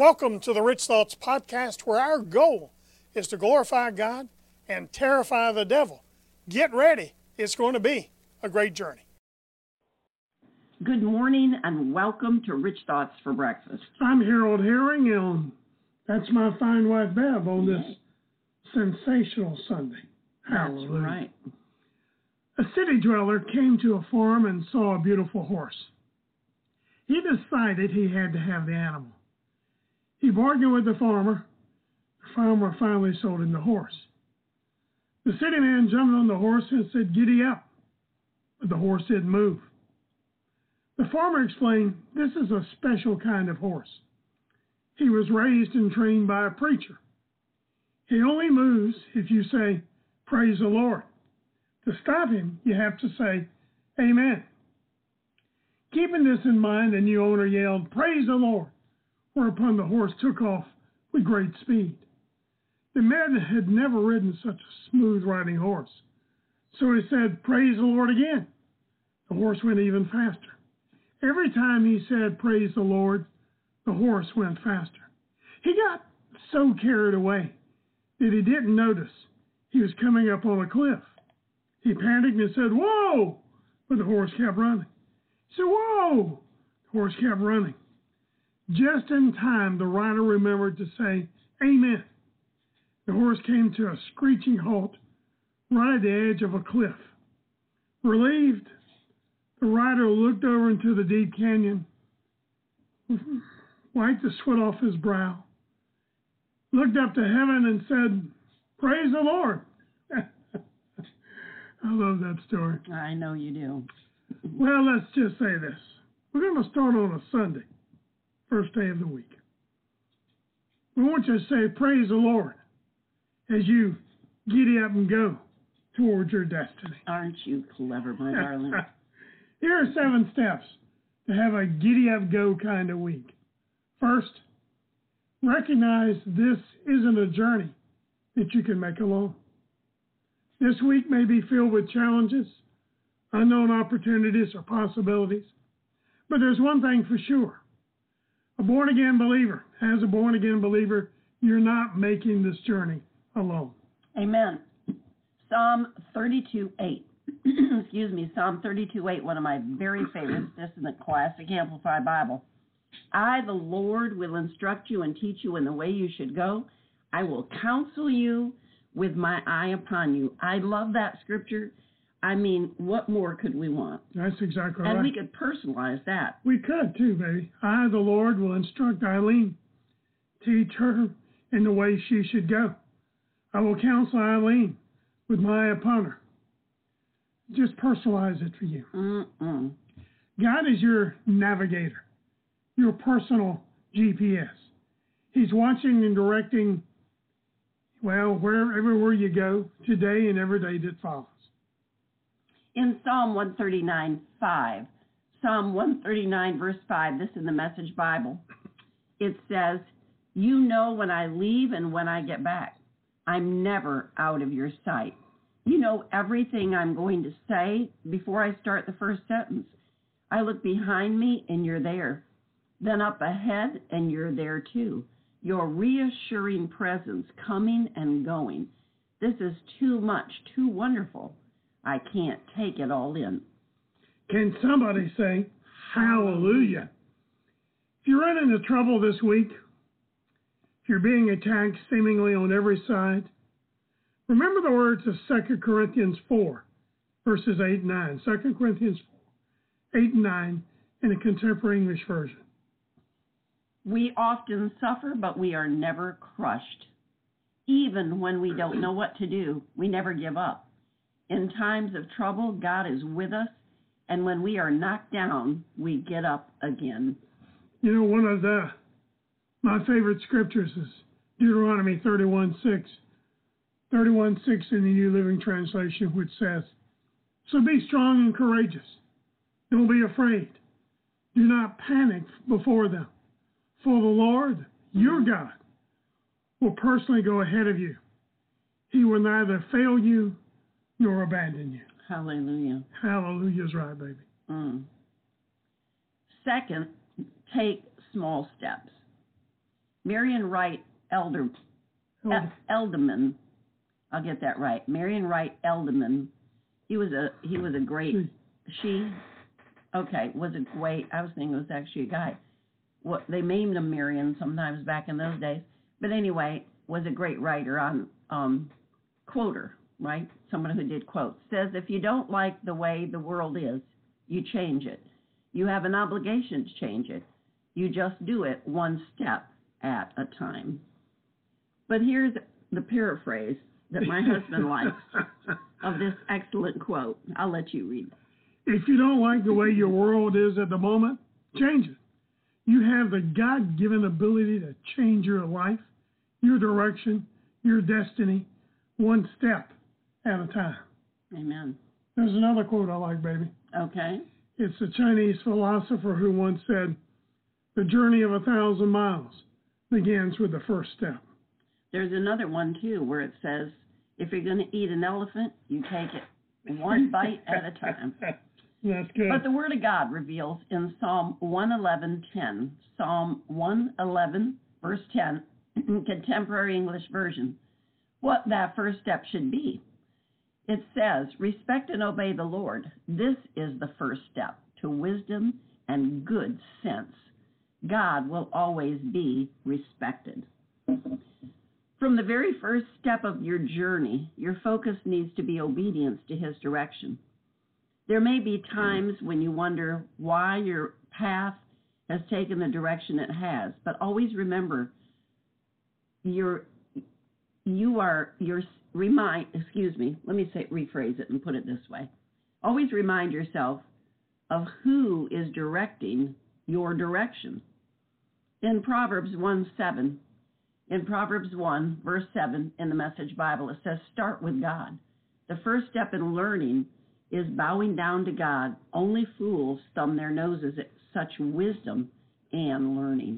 Welcome to the Rich Thoughts Podcast, where our goal is to glorify God and terrify the devil. Get ready. It's going to be a great journey. Good morning and welcome to Rich Thoughts for Breakfast. I'm Harold Herring, and that's my fine wife Bev on this sensational Sunday. That's right. A city dweller came to a farm and saw a beautiful horse. He decided he had to have the animal. He bargained with the farmer. The farmer finally sold him the horse. The city man jumped on the horse and said, "Giddy up." But the horse didn't move. The farmer explained, "This is a special kind of horse. He was raised and trained by a preacher. He only moves if you say, 'Praise the Lord.' To stop him, you have to say, 'Amen.'" Keeping this in mind, the new owner yelled, "Praise the Lord," whereupon the horse took off with great speed. The man had never ridden such a smooth-riding horse, so he said, "Praise the Lord" again. The horse went even faster. Every time he said, "Praise the Lord," the horse went faster. He got so carried away that he didn't notice he was coming up on a cliff. He panicked and said, "Whoa!" But the horse kept running. He said, "Whoa!" The horse kept running. Just in time, the rider remembered to say, "Amen." The horse came to a screeching halt right at the edge of a cliff. Relieved, the rider looked over into the deep canyon, wiped the sweat off his brow, looked up to heaven and said, "Praise the Lord." I love that story. I know you do. Well, let's just say this. We're going to start on a Sunday, first day of the week. We want you to say, "Praise the Lord," as you giddy up and go towards your destiny. Aren't you clever, my darling? Here are 7 steps to have a giddy-up go kind of week. First, recognize this isn't a journey that you can make alone. This week may be filled with challenges, unknown opportunities, or possibilities, but there's one thing for sure. A born-again believer, as a born-again believer, you're not making this journey alone. Amen. Psalm 32:8. Excuse me, Psalm 32:8, one of my very favorites. This is the Classic Amplified Bible. "I, the Lord, will instruct you and teach you in the way you should go. I will counsel you with my eye upon you." I love that scripture. I mean, what more could we want? That's exactly right. And we could personalize that. We could too, baby. "I, the Lord, will instruct Eileen, teach her in the way she should go. I will counsel Eileen with my eye upon her." Just personalize it for you. God is your navigator, your personal GPS. He's watching and directing, everywhere you go today and every day that follows. In Psalm 139:5, Psalm 139, verse 5, this is the Message Bible, it says, "You know when I leave and when I get back. I'm never out of your sight. You know everything I'm going to say before I start the first sentence. I look behind me and you're there. Then up ahead and you're there too. Your reassuring presence coming and going. This is too much, too wonderful. I can't take it all in." Can somebody say hallelujah? If you run into trouble this week, if you're being attacked seemingly on every side, remember the words of 2 Corinthians 4, verses 8 and 9. 2 Corinthians 4, 8 and 9 in a contemporary English version. "We often suffer, but we are never crushed. Even when we don't know what to do, we never give up. In times of trouble, God is with us, and when we are knocked down, we get up again." You know, one of my favorite scriptures is Deuteronomy 31:6. 31:6 in the New Living Translation, which says, "So be strong and courageous. Don't be afraid. Do not panic before them. For the Lord, your God, will personally go ahead of you. He will neither fail you nor abandon you." Hallelujah. Hallelujah's right, baby. Second, take small steps. Marion Wright Edelman. I'll get that right. Marion Wright Edelman. He was a great I was thinking it was actually a guy. What they named him Marion sometimes back in those days. But anyway, was a great writer on quoter, right? Someone who did quotes. Says if you don't like the way the world is, you change it. You have an obligation to change it. You just do it one step at a time. But here's the paraphrase that my husband likes of this excellent quote. I'll let you read it. If you don't like the way your world is at the moment, change it. You have the God-given ability to change your life, your direction, your destiny, one step at a time. Amen. There's another quote I like, baby. Okay. It's a Chinese philosopher who once said, the journey of 1,000 miles begins with the first step. There's another one, too, where it says, if you're going to eat an elephant, you take it one bite at a time. That's good. But the Word of God reveals in Psalm 111:10, Psalm 111, verse 10, Contemporary English Version, what that first step should be. It says, respect and obey the Lord. This is the first step to wisdom and good sense. God will always be respected. From the very first step of your journey, your focus needs to be obedience to His direction. There may be times when you wonder why your path has taken the direction it has, but always remember rephrase it and put it this way. Always remind yourself of who is directing your direction. In Proverbs 1, verse 7 in the Message Bible, it says, start with God. The first step in learning is bowing down to God. Only fools thumb their noses at such wisdom and learning.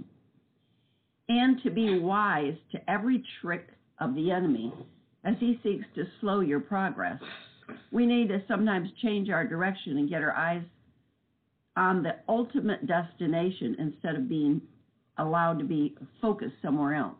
And to be wise to every trick of the enemy as he seeks to slow your progress, we need to sometimes change our direction and get our eyes on the ultimate destination instead of being allowed to be focused somewhere else.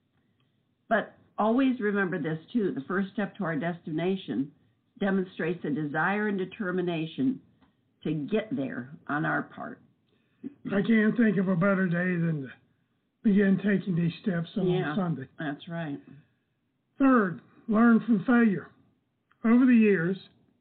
But always remember this too, the first step to our destination demonstrates a desire and determination to get there on our part. I can't think of a better day than to begin taking these steps on Sunday. That's right. Third, learn from failure. Over the years,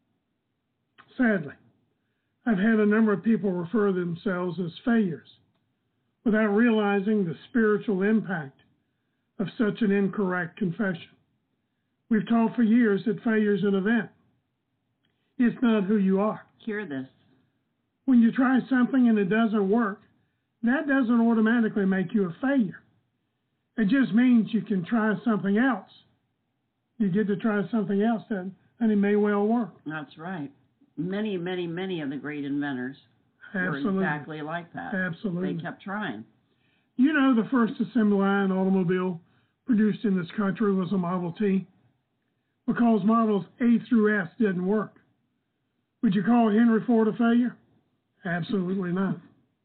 sadly, I've had a number of people refer themselves as failures without realizing the spiritual impact of such an incorrect confession. We've taught for years that failure is an event. It's not who you are. Hear this. When you try something and it doesn't work, that doesn't automatically make you a failure. It just means you can try something else. You get to try something else and it may well work. That's right. Many, many, many of the great inventors were exactly like that. Absolutely. They kept trying. You know, the first assembly line automobile produced in this country was a Model T because Models A through S didn't work. Would you call Henry Ford a failure? Absolutely not.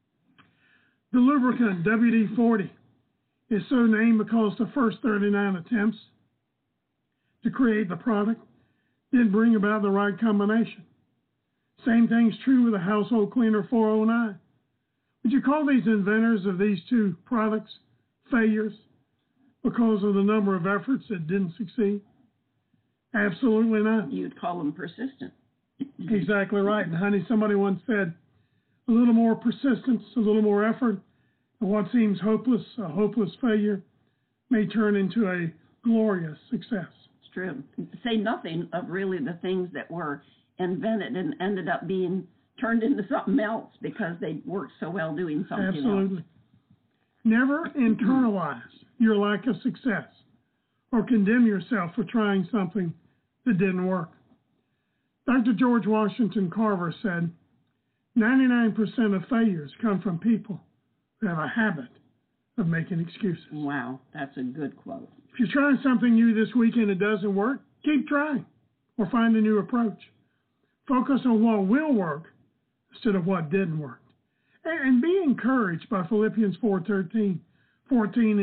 The lubricant WD-40 is so named because the first 39 attempts to create the product didn't bring about the right combination. Same thing's true with the household cleaner 409. Would you call these inventors of these two products failures because of the number of efforts that didn't succeed? Absolutely not. You'd call them persistent. Exactly right. And honey, somebody once said, a little more persistence, a little more effort, and what seems hopeless, a hopeless failure, may turn into a glorious success. It's true. Say nothing of really the things that were invented and ended up being turned into something else because they worked so well doing something Absolutely. else. Never internalize your lack of success or condemn yourself for trying something that didn't work. Dr. George Washington Carver said, 99% of failures come from people who have a habit of making excuses. Wow, that's a good quote. If you're trying something new this week and it doesn't work, keep trying or find a new approach. Focus on what will work instead of what didn't work. And be encouraged by Philippians 4:13. 4:13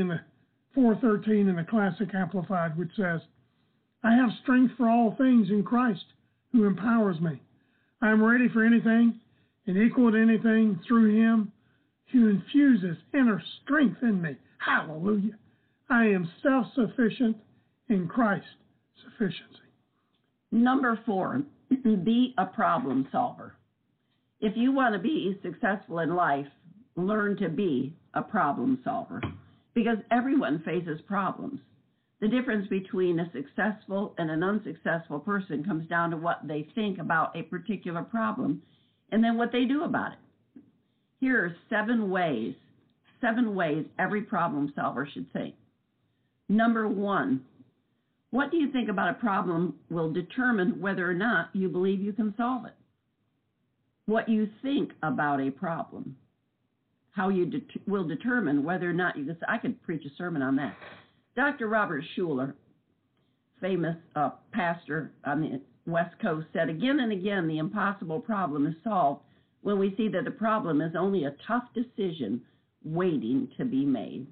in the Classic Amplified, which says, I have strength for all things in Christ who empowers me. I am ready for anything and equal to anything through him who infuses inner strength in me. Hallelujah. I am self-sufficient in Christ's sufficiency. Number 4, be a problem solver. If you want to be successful in life, learn to be a problem solver, because everyone faces problems. The difference between a successful and an unsuccessful person comes down to what they think about a particular problem and then what they do about it. Here are 7 ways every problem solver should think. Number 1, what do you think about a problem will determine whether or not you believe you can solve it. What you think about a problem, how you will determine whether or not you can. I could preach a sermon on that. Dr. Robert Schuller, famous pastor on the West Coast, said again and again, the impossible problem is solved when we see that the problem is only a tough decision waiting to be made.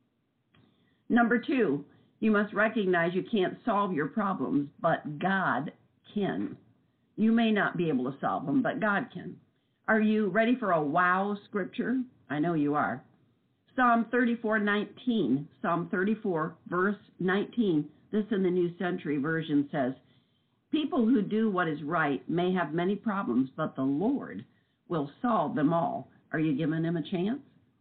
Number 2, you must recognize you can't solve your problems, but God can. You may not be able to solve them, but God can. Are you ready for a wow scripture? I know you are. Psalm 34:19, Psalm 34, verse 19, this in the New Century Version says, people who do what is right may have many problems, but the Lord will solve them all. Are you giving him a chance?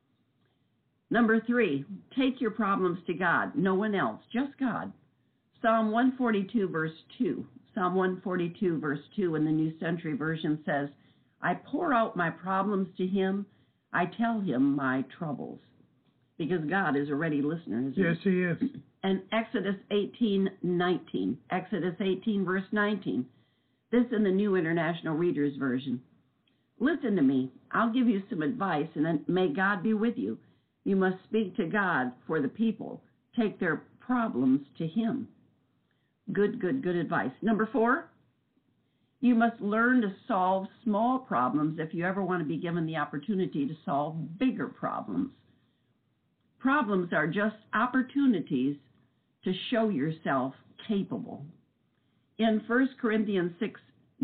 Number 3, take your problems to God, no one else, just God. Psalm 142, verse 2. Psalm 142, verse 2 in the New Century Version says, I pour out my problems to him. I tell him my troubles. Because God is a ready listener, isn't he? Yes, he is. And Exodus 18:19. Exodus 18, verse 19. This in the New International Reader's Version. Listen to me. I'll give you some advice, and then may God be with you. You must speak to God for the people. Take their problems to him. Good advice. Number 4, you must learn to solve small problems if you ever want to be given the opportunity to solve bigger problems. Problems are just opportunities to show yourself capable. In 1 Corinthians 6,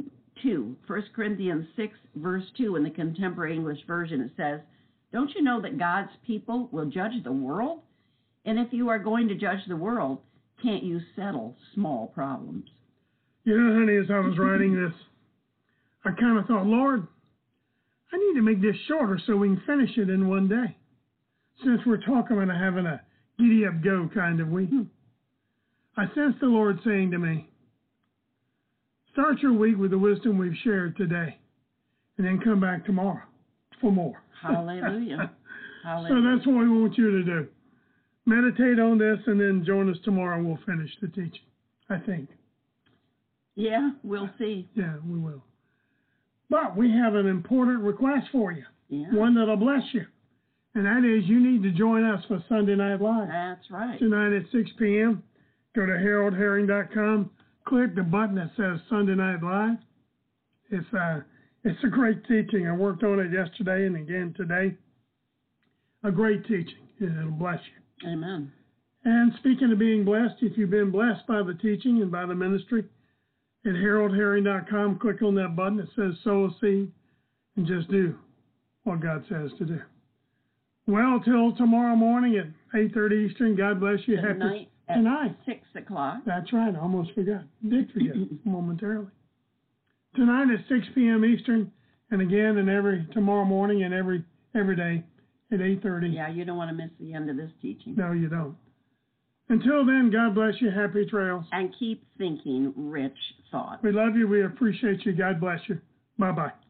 verse 2 in the Contemporary English Version, it says, don't you know that God's people will judge the world? And if you are going to judge the world, can't you settle small problems? You know, honey, as I was writing this, I kind of thought, Lord, I need to make this shorter so we can finish it in one day. Since we're talking about having a giddy up go kind of week, I sensed the Lord saying to me, start your week with the wisdom we've shared today, and then come back tomorrow for more. Hallelujah. Hallelujah. So that's what we want you to do. Meditate on this and then join us tomorrow and we'll finish the teaching, I think. Yeah, we'll see. Yeah, we will. But we have an important request for you, one that'll bless you. And that is you need to join us for Sunday Night Live. That's right. Tonight at 6 p.m., go to HaroldHerring.com, click the button that says Sunday Night Live. It's a great teaching. I worked on it yesterday and again today. A great teaching. It'll bless you. Amen. And speaking of being blessed, if you've been blessed by the teaching and by the ministry, at HaroldHerring.com, click on that button that says sow a seed and just do what God says to do. Well, till tomorrow morning at 8:30 Eastern, God bless you. Tonight Tonight. 6 o'clock. That's right. I almost forgot. Did forget momentarily. Tonight at 6 p.m. Eastern, and again tomorrow morning and every day at 8:30. Yeah, you don't want to miss the end of this teaching. No, you don't. Until then, God bless you. Happy trails. And keep thinking rich thoughts. We love you. We appreciate you. God bless you. Bye-bye.